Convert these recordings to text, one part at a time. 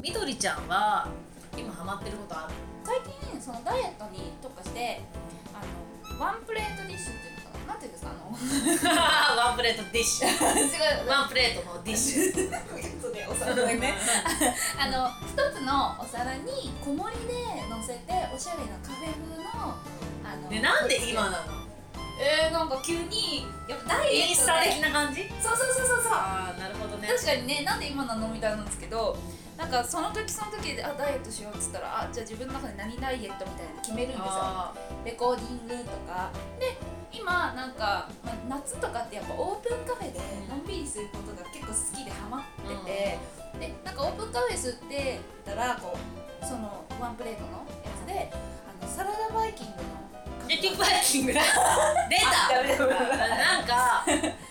みどりちゃんは今ハマってることある？ 最近そのダイエットに特化してワンプレートディッシュっていうのかな、なんていうんですかワンプレートディッシュ違うワンプレートのディッシュお皿ね一つのお皿に小盛りで乗せておしゃれなカフェ風ので、なんで今なの？ なんか急にやっぱダイエットでインスタ的な感じ？ そうああ、なるほどね。 確かにね、なんで今なのみたいなんですけど、なんかその時でダイエットしようっつったら、じゃあ自分の中で何ダイエットみたいなの決めるんですよ。レコーディングとかで、今なんか、夏とかってやっぱオープンカフェでのんびりすることが結構好きでハマってて、でなんかオープンカフェ吸ってたらこうそのワンプレートのやつでサラダバイキングの結局バイキングだ出たなんか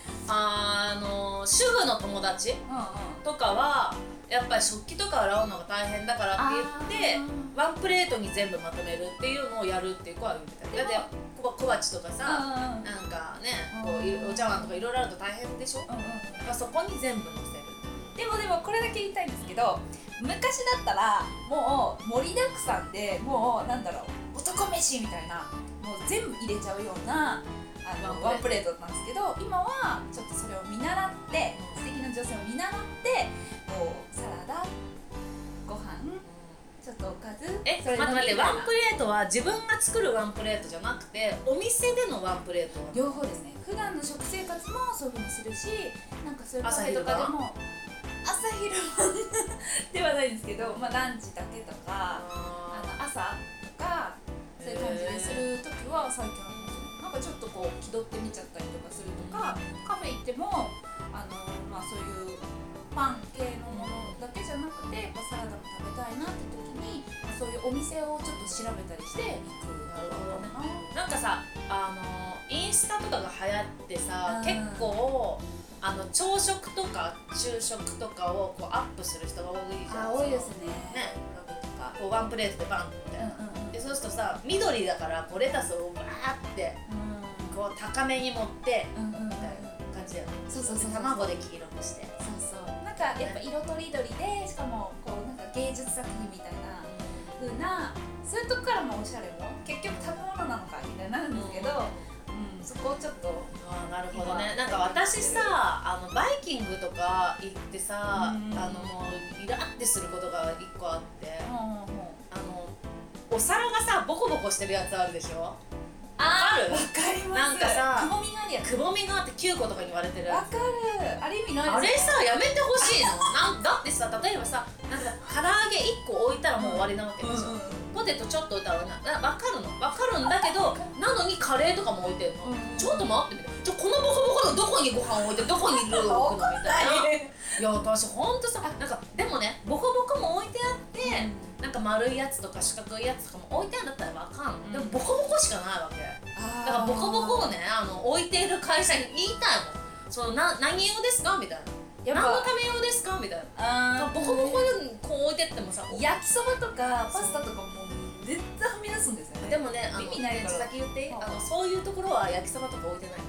主婦の友達とかはやっぱり食器とか洗うのが大変だからって言ってワンプレートに全部まとめるっていうのをやるっていう子は言ってた。だって小鉢とかさ、なんかね、こうお茶碗とかいろいろあると大変でしょ。そこに全部乗せる。 でもこれだけ言いたいんですけど、昔だったらもう盛りだくさんでもうなんだろう、男飯みたいなもう全部入れちゃうようなワンプレートなんですけど、今はちょっとそれを見習って素敵な女性を見習ってこうサラダ、ご飯、ちょっとおかず、 待ってワンプレートは自分が作るワンプレートじゃなくてお店でのワンプレートは両方ですね。普段の食生活もそういう風にするし、なんかそういうカフェとかでも朝昼晩ではないんですけど、ランチだけとか朝とかそういう感じでするときは最近ありますね。なんかちょっとこう気取ってみちゃったりとかするとか、カフェ行ってもそういうパン系のものだけじゃなくてやっぱサラダも食べたいなって時にそういうお店をちょっと調べたりして行く。 なるほどね。なんかさインスタとかが流行ってさ、結構朝食とか昼食とかをこうアップする人が多いじゃん。 多いですね。 こうワンプレートでバンって、でそうするとさ緑だからこうレタスをバーってこう高めに持ってみたいな感じだよね。 そう卵で黄色くして、 なんかやっぱ色とりどりで、しかもこうなんか芸術作品みたいな風な、そういうとこからもおしゃれも結局食べ物なのかみたいになるんですけど、そこをちょっとなるほどね。なんか私さバイキングとか行ってさ、もうイラってすることが1個あって、お皿がさボコボコしてるやつあるでしょ。わかる？ わかります。 なんかさくぼみがあるやつ、 くぼみがあって9個とかに割れてるやつ。 わかる。あれ意味ないですか？ あれさやめてほしいのだってさ、例えばさなんか唐揚げ1個置いたらもう終わりなわけでしょ。ポテトちょっと置いたら分かるんだけど、なのにカレーとかも置いてるの。ちょっと待ってみて、このボコボコのどこにご飯置いてどこにルー置くのみたいな。いや私ほんとさ、なんかでもねボコボコも置いてあって、なんか丸いやつとか四角いやつとかも置いてあるんだったら分かんの。でもボコボコしかないわけだから、ボコボコをね置いている会社に言いたいもん。何用ですかみたいな。何のため用ですかみたいな。ボコボコでこう置いてってもさ、 焼きそばとかパスタとかも絶対はみ出すんですよね。 でもね意味ないから先言っていい？そういうところは焼きそばとか置いてないから。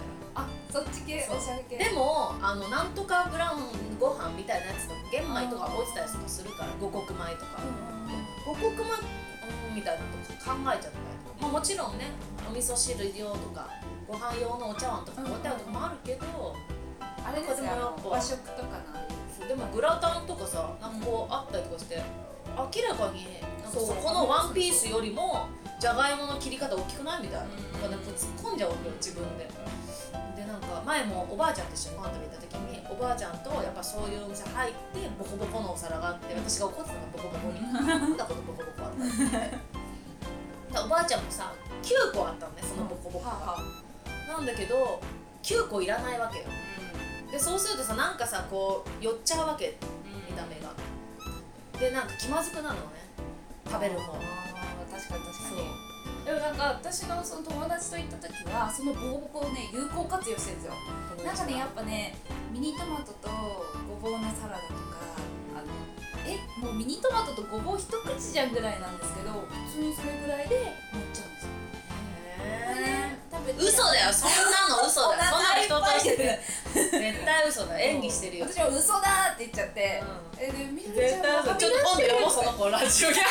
そっち系、おしゃれ系。 でもなんとかブラウンご飯みたいなやつとか玄米とか置いてたりとかするから、五穀米とか五穀米みたいなとか考えちゃったりとか、もちろんねお味噌汁用とかご飯用のお茶碗とか置いてあるとこもあるけど、 あれですよ、和食とかな。 でもグラタンとかさ、なんかこうあったりとかして、明らかになんかそこのワンピースよりもじゃがいもの切り方大きくないみたいな、なんか突っ込んじゃうわけよ自分で。でなんか前もおばあちゃんと一緒にご飯食べ行った時に、おばあちゃんとやっぱそういうお店入ってボコボコのお皿があって、私が怒ってたのボコボコになんだこのボコボコあったっておばあちゃんもさ9個あったのね、そのボコボコが。なんだけど9個いらないわけよ。でそうするとさ、なんかさこう寄っちゃうわけ、見た目が。でなんか気まずくなるのね、食べる方。 確かにでもなんか私のその友達と行った時はそのボコボコをね有効活用してるんですよ。なんかねやっぱねミニトマトとごぼうのサラダとかもうミニトマトとごぼう一口じゃんぐらいなんですけど、普通にそれぐらいで乗っちゃうんですよ。 嘘だよ、そんなの嘘だよ。そんなの人として絶対嘘だ、演技してるよ。 私は嘘だって言っちゃって、でみどりちゃん絶対嘘。ちょっと今度読もうその子ラジオゲ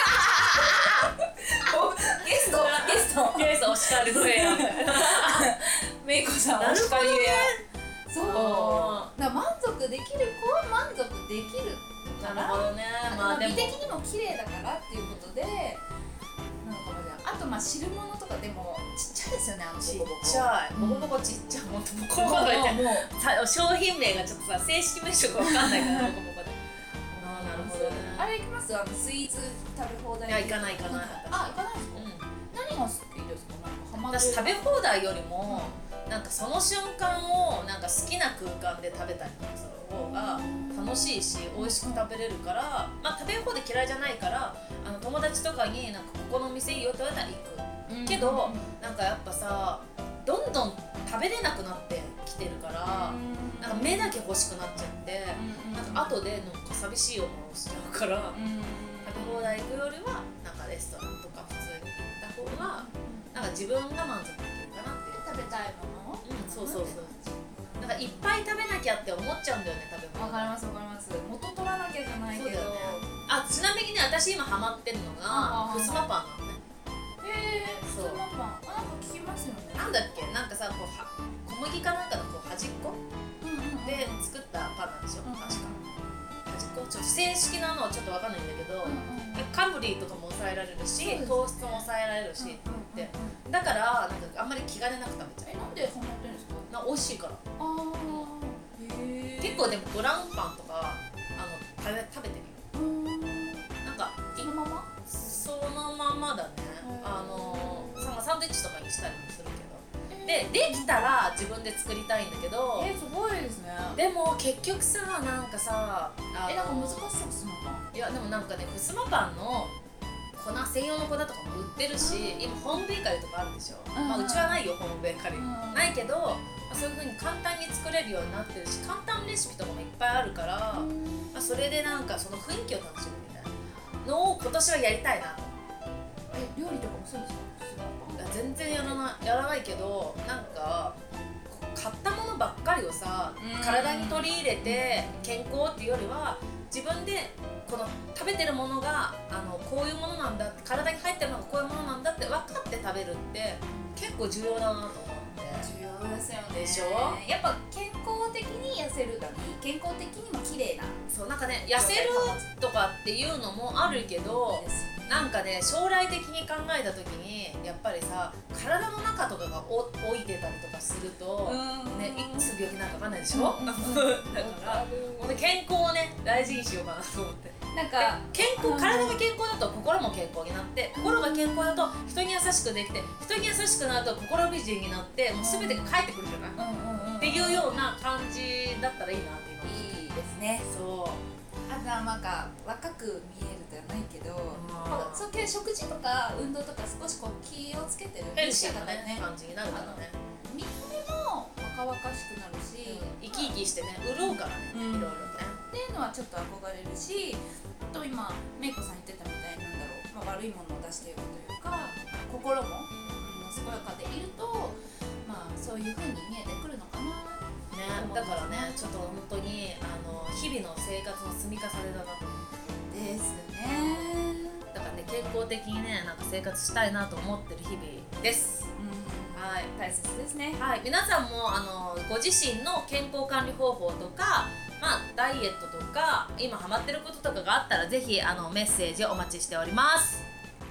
ストお叱りの部屋めいこさんお叱り部屋。そうだから満足できる子は満足できるから、 なるほどね。まあでも美的にも綺麗だからっていうことでなのかもしれない。あとまあ汁物とかでもちっちゃいですよね、 ちっボコボコちゃいボコボコちっちゃい、ほんとボコボコってもう商品名がちょっとさ正式名称が分かんないからボコボコで。ああなるほどね。 あれ行きます？スイーツ食べ放題。 いや行かない行かない。 あ行かないですか？何が好きですか？なんかハマる。 私食べ放題よりもなんかその瞬間をなんか好きな空間で食べたりとかする方が楽しいし美味しく食べれるから、まあ食べ放題嫌いじゃないから友達とかになんかここのお店いいよって言われたら行くけど、なんかやっぱさどんどん食べれなくなってきてるからなんか目だけ欲しくなっちゃってなんか後でなんか寂しい思いをしちゃうから、食べ放題行くよりはなんかレストランとか普通に行った方がなんか自分が満足できるかなっていう。 食べたいもの？ そうそうそう。なんかいっぱい食べなきゃって思っちゃうんだよね、食べ物。 わかりますわかります。元取らなきゃじゃないけど。 あ、ちなみにね、私今ハマってるのがふすまパンなのね。 へえ、ふすまパン。なんか聞きますよね。 なんだっけ、なんかさ、こう小麦かなんかのこう端っこで作ったパンなんでしょ、確か。端っこ、ちょっと正式なのはちょっとわかんないんだけど、カロリーとかも抑えられるし、糖質も抑えられるしってだからなんかあんまり気兼ねなく食べちゃう。 なんでハマってるんですか？ 美味しいから。 へえ。 結構でもブラウンパンとか食べてみる。なんかそのまま？ そのままだね。サンドイッチとかにしたりもするけど。できたら自分で作りたいんだけど。 すごいですね。 でも結局さなんかさなんか難しそうふすまパン。 いやでもなんかねふすまパンの粉専用の粉とかも売ってるし、今ホームベーカリーとかあるでしょ。まあうちはないよホームベーカリー。ないけど。そういう風に簡単に作れるようになってるし簡単レシピとかもいっぱいあるから、それでなんかその雰囲気を楽しむみたいなのを今年はやりたいなと。 料理とかもそうですか？ 全然やらないけどなんか買ったものばっかりをさ体に取り入れて健康っていうよりは自分でこの食べてるものがこういうものなんだって体に入ってるものがこういうものなんだって分かって食べるって結構重要だなと思って。 重要ですよね。 でしょ？ やっぱ健康的に痩せるために健康的にも綺麗な。 そうなんかね痩せるとかっていうのもあるけどなんかね将来的に考えた時にやっぱりさ体の中とかが老いてたりとかするとねいつ病気なんか分かんないでしょ。だから健康をね大事にしようかなと思って。なんか体が健康だと心も健康になって心が健康だと人に優しくできて人に優しくなると心美人になってもう全てが返ってくるじゃないっていうような感じだったらいいなっていいですね。 そうあとはなんか若く見えるじゃないけどそういう食事とか運動とか少しこう気をつけてるヘルシーなね感じになるからね。 見た目も若々しくなるし生き生きしてね潤うからねいろいろねっていうのはちょっと憧れるし、あと今めいこさん言ってたみたいなんだろう、悪いものを出していくというか心も健やかでいるとそういう風に見えてくるのかなね。だからねちょっと本当に日々の生活の積み重ねだなと思ってですね。 だからね健康的にねなんか生活したいなと思ってる日々です。はい、 大切ですね。 はい、皆さんもご自身の健康管理方法とか、ダイエットとか今ハマってることとかがあったらぜひメッセージお待ちしております。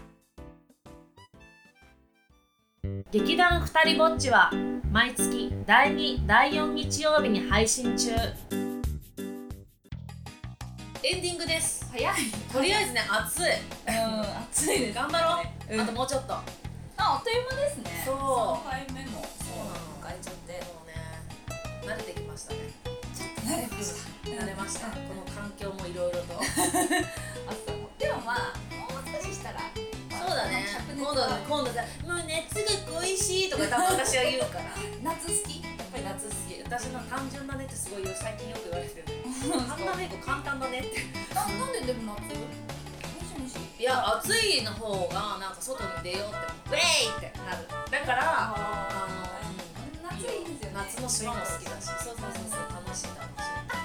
劇団ふたりぼっちは毎月第2、第4日曜日に配信中。エンディングです。 早い。 とりあえずね暑い。 暑いです。 頑張ろう。あともうちょっと。 あっという間ですね。 そう。 3回目も迎えちゃって。 もうね慣れてきましたね。 ちょっと慣れました。 慣れました。この環境もいろいろと。 でももう少ししたら。 そうだね。今度さもう夏が恋しいとか多分私は言うから。 夏好き。 やっぱり夏好き。私の単純だねってすごい最近よく言われてる。簡単ね簡単だねって。 なんででも夏？ いや暑いの方がなんか外に出ようってウェイってなる。だから夏いいですよね。 夏の島も好きだし。そう。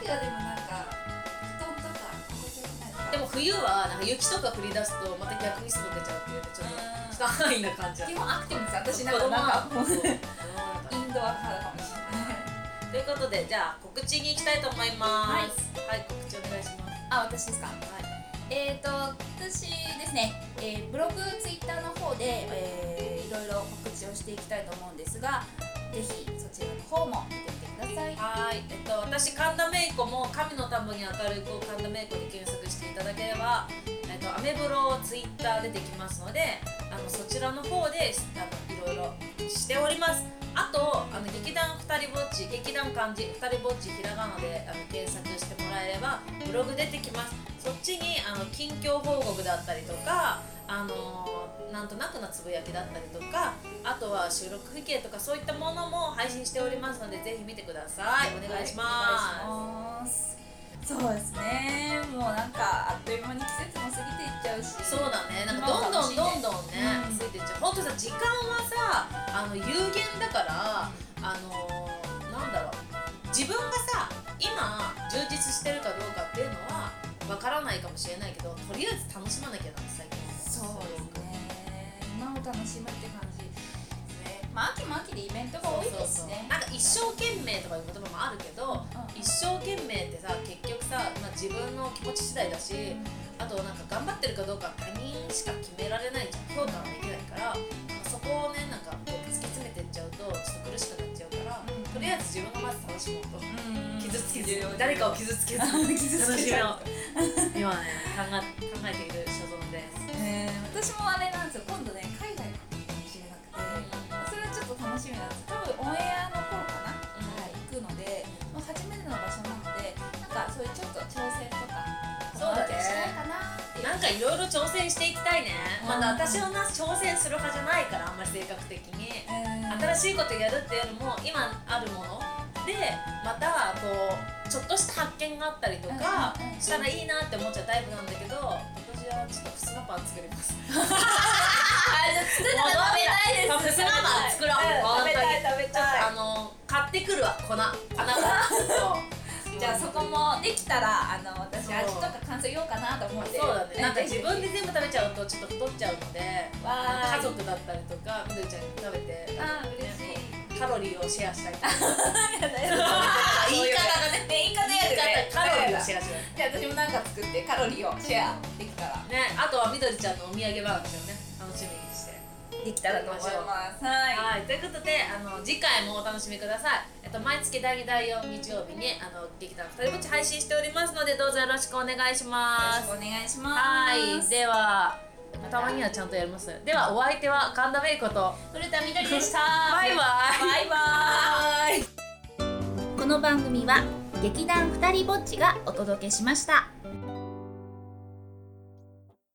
秋はでもなんか布団とか心地よくないとか。 でも冬はなんか雪とか降り出すとまた逆に外出ちゃうっていうちょっと安易な感じだ。 基本アクティブです。私なんかもうインドア派かもしれない。 ということで、じゃあ告知に行きたいと思います。はい、告知お願いします。 私ですか。私ですね、ブログ、ツイッターの方で、いろいろ告知をしていきたいと思うんですが、ぜひそちらの方も見てみてください。 はい、私神田芽衣子も神の田んぼに明るい子神田芽衣子で検索していただければ、アメブロツイッター出てきますので、そちらの方でいろいろ告知しております。あと劇団二人ぼっち、劇団漢字二人ぼっちひらがなで検索してもらえればブログ出てきます。そっちに近況報告だったりとか、なんとなくのつぶやきだったりとか、あとは収録風景とかそういったものも配信しておりますので、ぜひ見てください。お願いします。 そうですね、もうなんかあっという間に季節も過ぎていっちゃうし。 そうだね、なんかどんどんね、過ぎていっちゃう。ほんとさ、時間はさ有限だから、なんだろう、自分がさ今充実してるかどうかっていうのはわからないかもしれないけど、とりあえず楽しまなきゃなって最近。 そうですね、今を楽しむって感じですね。まあ秋も秋でイベントが多いですね。 なんか一生懸命とかいう言葉もあるけど、一生懸命ってさ結局さ、自分の気持ち次第だし、あとなんか頑張ってるかどうか他人しか決められないじゃん、評価はできないから、そこをねなんかこう突き詰めていっちゃうとちょっと苦しくなっちゃうから、とりあえず自分がまず楽しもうと、傷つけず、誰かを傷つけず楽しめよう今ね考えている所存です。 私もあれなんですよ、今度ね海外に行くかもしれなくて、それはちょっと楽しみなんです。多分オンエアの頃かな、行くので、もう初めての場所なので、なんかそういうちょっと挑戦とかそうだね、 したいかなっていう。 なんかいろいろ挑戦していきたいね。まだ私は挑戦する派じゃないから、あんまり性格的に新しいことやるっていうよりも今あるものでまたこうちょっとした発見があったりとかしたらいいなって思っちゃうタイプなんだけど、私はちょっとふすまパン作ります。 じゃあ作ったら食べたいです。 ふすまパン作ろう。 食べたい食べたい。 買ってくるわ、粉がじゃあそこもできたら私味とか感想言おうかなと思って。 そうだね、なんか自分で全部食べちゃうとちょっと太っちゃうので、家族だったりとかみどりちゃんに食べて、 嬉しい、 カロリーをシェアしたりとか。 言い方がね、言い方やでね、 カロリーをシェアしよう。 じゃあ私もなんか作ってカロリーをシェアできたらね、あとはみどりちゃんのお土産話をね楽しみにしてできたらと思います。 はい、ということで次回もお楽しみください。毎月第2第4日曜日に劇団二人ぼっち配信しておりますので、どうぞよろしくお願いします。 よろしくお願いします。 はい、ではたまにはちゃんとやります。ではお相手は神田芽衣子と古田みどりでした。 バイバイ。 バイバイ。この番組は劇団二人ぼっちがお届けしました。